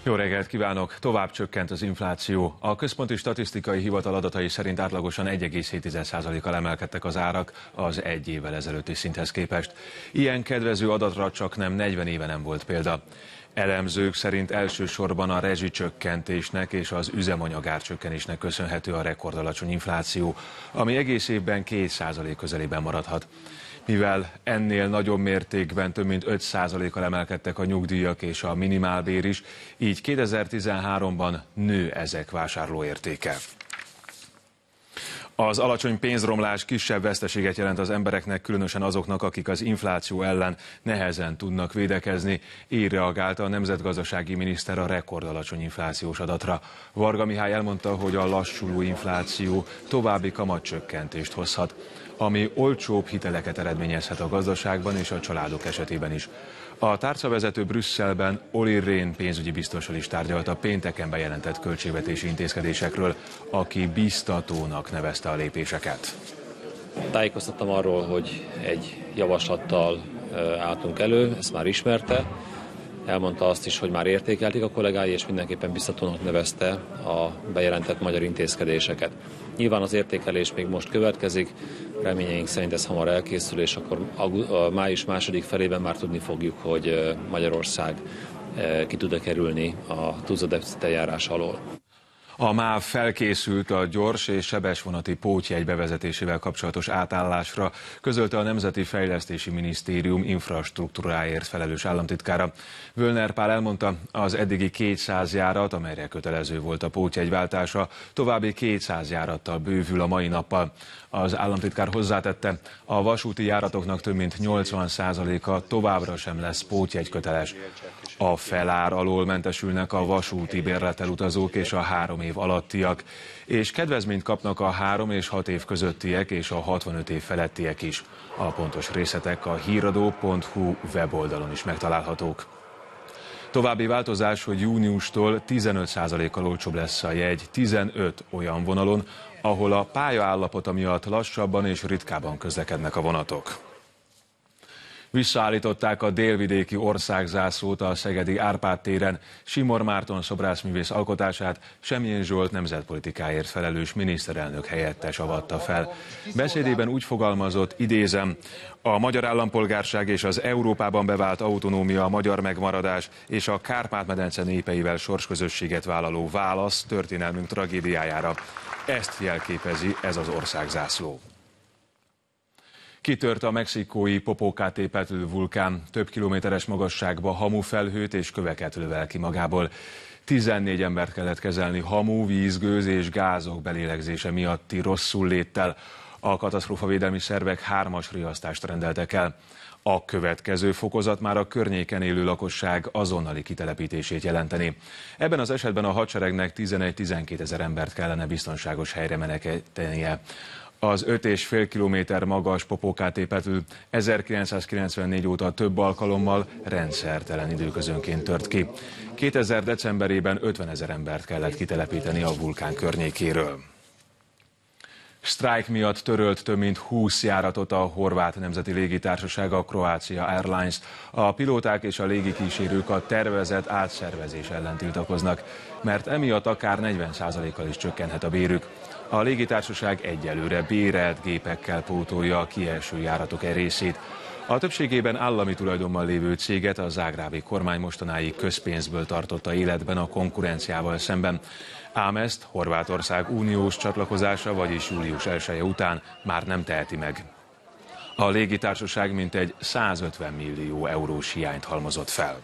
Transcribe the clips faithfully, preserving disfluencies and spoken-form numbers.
Jó reggelt kívánok! Tovább csökkent az infláció. A Központi Statisztikai Hivatal adatai szerint átlagosan egy egész hét százalékkal emelkedtek az árak az egy évvel ezelőtti szinthez képest. Ilyen kedvező adatra csak nem negyven éve nem volt példa. Elemzők szerint elsősorban a rezsicsökkentésnek és az üzemanyag árcsökkenésnek köszönhető a rekordalacsony infláció, ami egész évben két százalék közelében maradhat. Mivel ennél nagyobb mértékben több mint öt százalékkal emelkedtek a nyugdíjak és a minimálbér is, így kétezer-tizenháromban nő ezek vásárlóértéke. Az alacsony pénzromlás kisebb veszteséget jelent az embereknek, különösen azoknak, akik az infláció ellen nehezen tudnak védekezni. Így reagálta a nemzetgazdasági miniszter a rekordalacsony inflációs adatra. Varga Mihály elmondta, hogy a lassuló infláció további kamatcsökkentést hozhat, ami olcsóbb hiteleket eredményezhet a gazdaságban és a családok esetében is. A tárcavezető Brüsszelben Olli Rehn pénzügyi biztossal is tárgyalt a pénteken bejelentett költségvetési intézkedésekről, aki biztatónak nevezte a lépéseket. Tájékoztattam arról, hogy egy javaslattal álltunk elő, ezt már ismerte. Elmondta azt is, hogy már értékelték a kollégái, és mindenképpen biztatónak nevezte a bejelentett magyar intézkedéseket. Nyilván az értékelés még most következik, reményeink szerint ez hamar elkészül, és akkor a május második felében már tudni fogjuk, hogy Magyarország ki tud-e kerülni a túlzott deficit eljárás alól. A MÁV felkészült a gyors és sebesvonati pótjegy bevezetésével kapcsolatos átállásra, közölte a Nemzeti Fejlesztési Minisztérium infrastruktúráért felelős államtitkára. Völner Pál elmondta, az eddigi kétszáz járat, amelyre kötelező volt a pótjegyváltása, további kétszáz járattal bővül a mai nappal. Az államtitkár hozzátette, a vasúti járatoknak több mint nyolcvan százaléka továbbra sem lesz pótjegyköteles. A felár alól mentesülnek a vasúti bérlettel utazók és a három év alattiak, és kedvezményt kapnak a három és hat év közöttiek és a hatvanöt év felettiek is. A pontos részletek a híradó pont hu weboldalon is megtalálhatók. További változás, hogy júniustól tizenöt százalékkal olcsóbb lesz a jegy tizenöt olyan vonalon, ahol a pálya állapota miatt lassabban és ritkábban közlekednek a vonatok. Visszaállították a délvidéki országzászlót a szegedi Árpád téren. Simor Márton szobrászművész alkotását Semjén Zsolt nemzetpolitikáért felelős miniszterelnök helyettes avatta fel. Beszédében úgy fogalmazott, idézem, a magyar állampolgárság és az Európában bevált autonómia, a magyar megmaradás és a Kárpát-medence népeivel sorsközösséget vállaló válasz történelmünk tragédiájára. Ezt jelképezi ez az országzászló. Kitört a mexikói Popocatépetl vulkán, több kilométeres magasságba hamufelhőt és köveket lövel ki magából. tizennégy embert kellett kezelni hamu, vízgőz és gázok belélegzése miatti rosszulléttel. A katasztrófavédelmi szervek hármas riasztást rendeltek el. A következő fokozat már a környéken élő lakosság azonnali kitelepítését jelenteni. Ebben az esetben a hadseregnek tizenegy-tizenkét ezer embert kellene biztonságos helyre menekítenie. Az öt és fél kilométer magas Popocatépetl ezerkilencszázkilencvennégy óta több alkalommal rendszertelen időközönként tört ki. kétezer decemberében ötvenezer embert kellett kitelepíteni a vulkán környékéről. Sztrájk miatt törölt több mint húsz járatot a horvát nemzeti légitársaság, a Croatia Airlines. A pilóták és a légikísérők a tervezett átszervezés ellen tiltakoznak, mert emiatt akár negyven százalékkal is csökkenhet a bérük. A légitársaság egyelőre bérelt gépekkel pótolja a kieső járatok e részét. A többségében állami tulajdonban lévő céget a zágrábi kormány mostanáig közpénzből tartotta életben a konkurenciával szemben. Ám ezt Horvátország uniós csatlakozása, vagyis július elseje után már nem teheti meg. A légitársaság mintegy százötven millió eurós hiányt halmozott fel.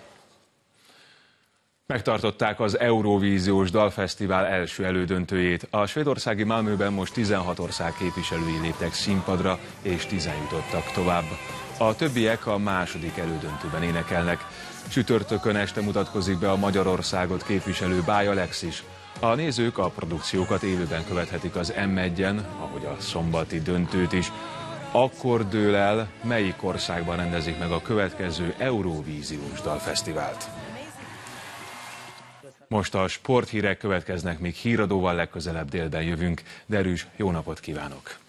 Megtartották az Eurovíziós Dalfesztivál első elődöntőjét. A svédországi Malmöben most tizenhat ország képviselői léptek színpadra, és tízen jutottak tovább. A többiek a második elődöntőben énekelnek. Csütörtökön este mutatkozik be a Magyarországot képviselő Báj Alexis. A nézők a produkciókat élőben követhetik az em egyen, ahogy a szombati döntőt is. Akkor dől el, melyik országban rendezik meg a következő Eurovíziós Dalfesztivált. Most a sporthírek következnek, míg híradóval legközelebb délben jövünk. Derűs, jó napot kívánok!